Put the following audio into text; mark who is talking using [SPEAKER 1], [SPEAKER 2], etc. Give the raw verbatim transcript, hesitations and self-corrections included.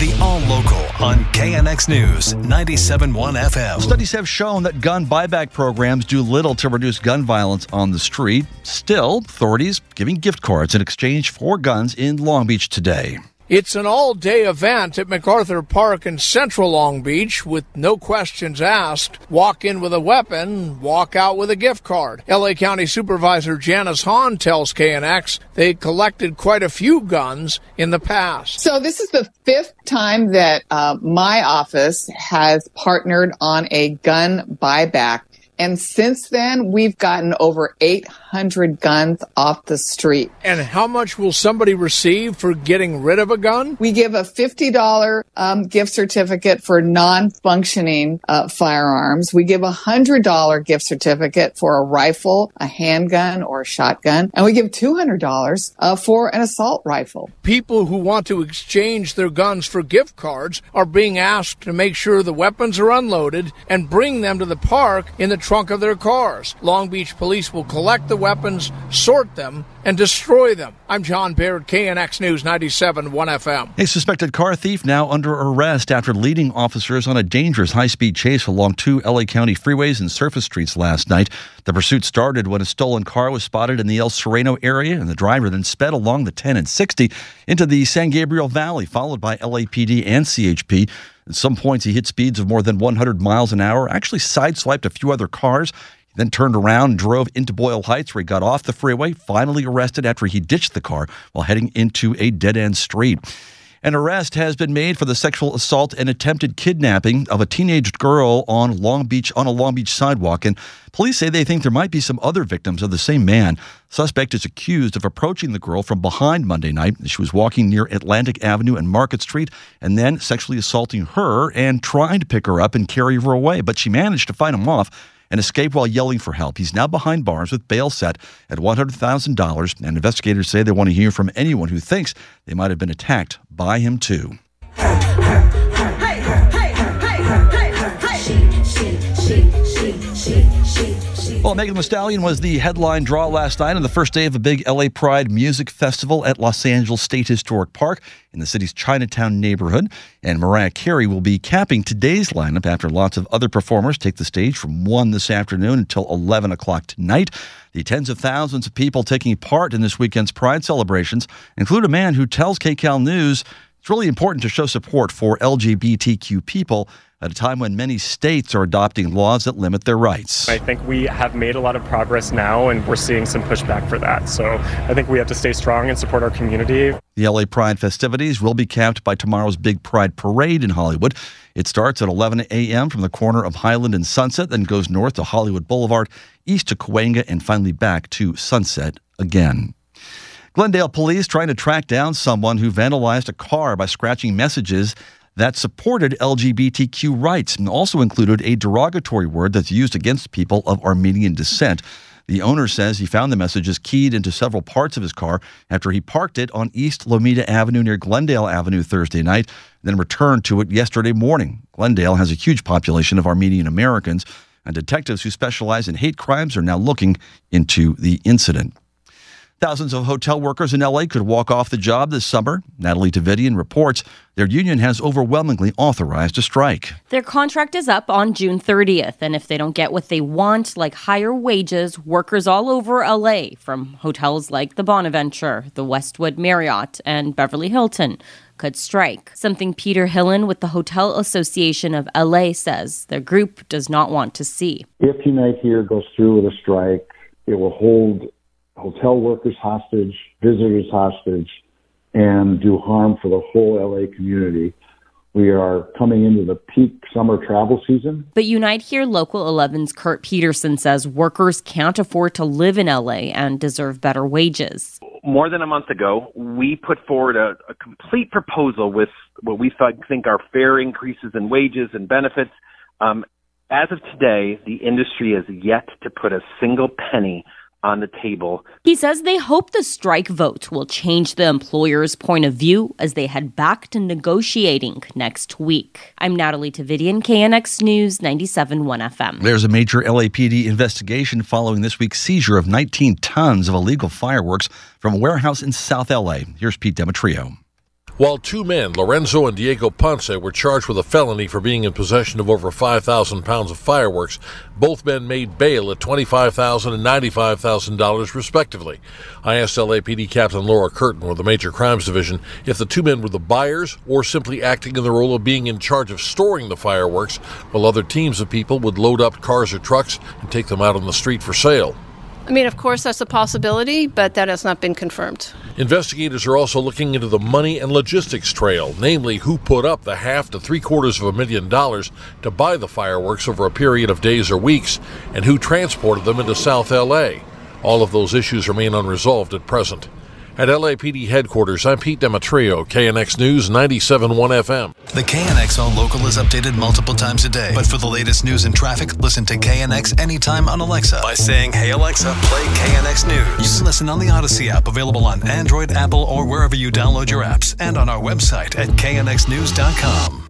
[SPEAKER 1] The All Local on K N X News ninety-seven point one F M.
[SPEAKER 2] Studies have shown that gun buyback programs do little to reduce gun violence on the street. Still, authorities giving gift cards in exchange for guns in Long Beach today.
[SPEAKER 3] It's an all-day event at MacArthur Park in central Long Beach with no questions asked. Walk in with a weapon, walk out with a gift card. L A County Supervisor Janice Hahn tells K N X they collected quite a few guns in the past.
[SPEAKER 4] So this is the fifth time that uh, my office has partnered on a gun buyback. And since then, we've gotten over eight hundred guns off the street.
[SPEAKER 3] And how much will somebody receive for getting rid of a gun?
[SPEAKER 4] We give a fifty dollars um, gift certificate for non-functioning uh, firearms. We give a one hundred dollars gift certificate for a rifle, a handgun, or a shotgun. And we give two hundred dollars uh, for an assault rifle.
[SPEAKER 3] People who want to exchange their guns for gift cards are being asked to make sure the weapons are unloaded and bring them to the park in the trunk of their cars. Long Beach police will collect the weapons, sort them, and destroy them. I'm John Baird, K N X News ninety-seven point one F M.
[SPEAKER 2] A suspected car thief now under arrest after leading officers on a dangerous high-speed chase along two L A County freeways and surface streets last night. The pursuit started when a stolen car was spotted in the El Sereno area, and the driver then sped along the ten and sixty into the San Gabriel Valley, followed by L A P D and C H P. At some points, he hit speeds of more than one hundred miles an hour, actually sideswiped a few other cars. He then turned around and drove into Boyle Heights, where he got off the freeway, finally arrested after he ditched the car while heading into a dead-end street. An arrest has been made for the sexual assault and attempted kidnapping of a teenage girl on Long Beach on a Long Beach sidewalk, and police say they think there might be some other victims of the same man. Suspect is accused of approaching the girl from behind Monday night. She was walking near Atlantic Avenue and Market Street, and then sexually assaulting her and trying to pick her up and carry her away, but she managed to fight him off and escaped while yelling for help. He's now behind bars with bail set at one hundred thousand dollars, and investigators say they want to hear from anyone who thinks they might have been attacked by him too. Well, Megan Thee Stallion was the headline draw last night on the first day of a big L A Pride music festival at Los Angeles State Historic Park in the city's Chinatown neighborhood. And Mariah Carey will be capping today's lineup after lots of other performers take the stage from one this afternoon until eleven o'clock tonight. The tens of thousands of people taking part in this weekend's Pride celebrations include a man who tells K C A L News it's really important to show support for L G B T Q people at a time when many states are adopting laws that limit their rights.
[SPEAKER 5] I think we have made a lot of progress now, and we're seeing some pushback for that. So I think we have to stay strong and support our community.
[SPEAKER 2] The L A Pride festivities will be capped by tomorrow's big Pride Parade in Hollywood. It starts at eleven a.m. from the corner of Highland and Sunset, then goes north to Hollywood Boulevard, east to Cahuenga, and finally back to Sunset again. Glendale police trying to track down someone who vandalized a car by scratching messages that supported L G B T Q rights and also included a derogatory word that's used against people of Armenian descent. The owner says he found the messages keyed into several parts of his car after he parked it on East Lomita Avenue near Glendale Avenue Thursday night, then returned to it yesterday morning. Glendale has a huge population of Armenian Americans, and detectives who specialize in hate crimes are now looking into the incident. Thousands of hotel workers in L A could walk off the job this summer. Natalie Davidian reports their union has overwhelmingly authorized a strike.
[SPEAKER 6] Their contract is up on June thirtieth, and if they don't get what they want, like higher wages, workers all over L A, from hotels like the Bonaventure, the Westwood Marriott, and Beverly Hilton, could strike. Something Peter Hillen with the Hotel Association of L A says their group does not want to see.
[SPEAKER 7] If Unite Here goes through with a strike, it will hold hotel workers hostage, visitors hostage, and do harm for the whole L A community. We are coming into the peak summer travel season.
[SPEAKER 6] But Unite Here Local eleven's Kurt Peterson says workers can't afford to live in L A and deserve better wages.
[SPEAKER 8] More than a month ago, we put forward a, a complete proposal with what we thought, think are fair increases in wages and benefits. Um, as of today, the industry has yet to put a single penny on the table.
[SPEAKER 6] He says they hope the strike vote will change the employer's point of view as they head back to negotiating next week. I'm Natalie Tavidian, K N X News ninety-seven point one F M.
[SPEAKER 2] There's a major L A P D investigation following this week's seizure of nineteen tons of illegal fireworks from a warehouse in South L A. Here's Pete Demetrio.
[SPEAKER 9] while two men, Lorenzo and Diego Ponce, were charged with a felony for being in possession of over five thousand pounds of fireworks. Both men made bail at twenty-five thousand dollars and ninety-five thousand dollars, respectively. I asked L A P D Captain Laura Curtin with the Major Crimes Division if the two men were the buyers or simply acting in the role of being in charge of storing the fireworks, while other teams of people would load up cars or trucks and take them out on the street for sale.
[SPEAKER 10] I mean, of course, that's a possibility, but that has not been confirmed.
[SPEAKER 9] Investigators are also looking into the money and logistics trail, namely who put up the half to three quarters of a million dollars to buy the fireworks over a period of days or weeks, and who transported them into South L A. All of those issues remain unresolved at present. At L A P D headquarters, I'm Pete Demetrio, K N X News ninety-seven point one F M.
[SPEAKER 1] The K N X All Local is updated multiple times a day. But for the latest news and traffic, listen to K N X anytime on Alexa by saying, "Hey Alexa, play K N X News." You can listen on the Odyssey app, available on Android, Apple, or wherever you download your apps, and on our website at K N X news dot com.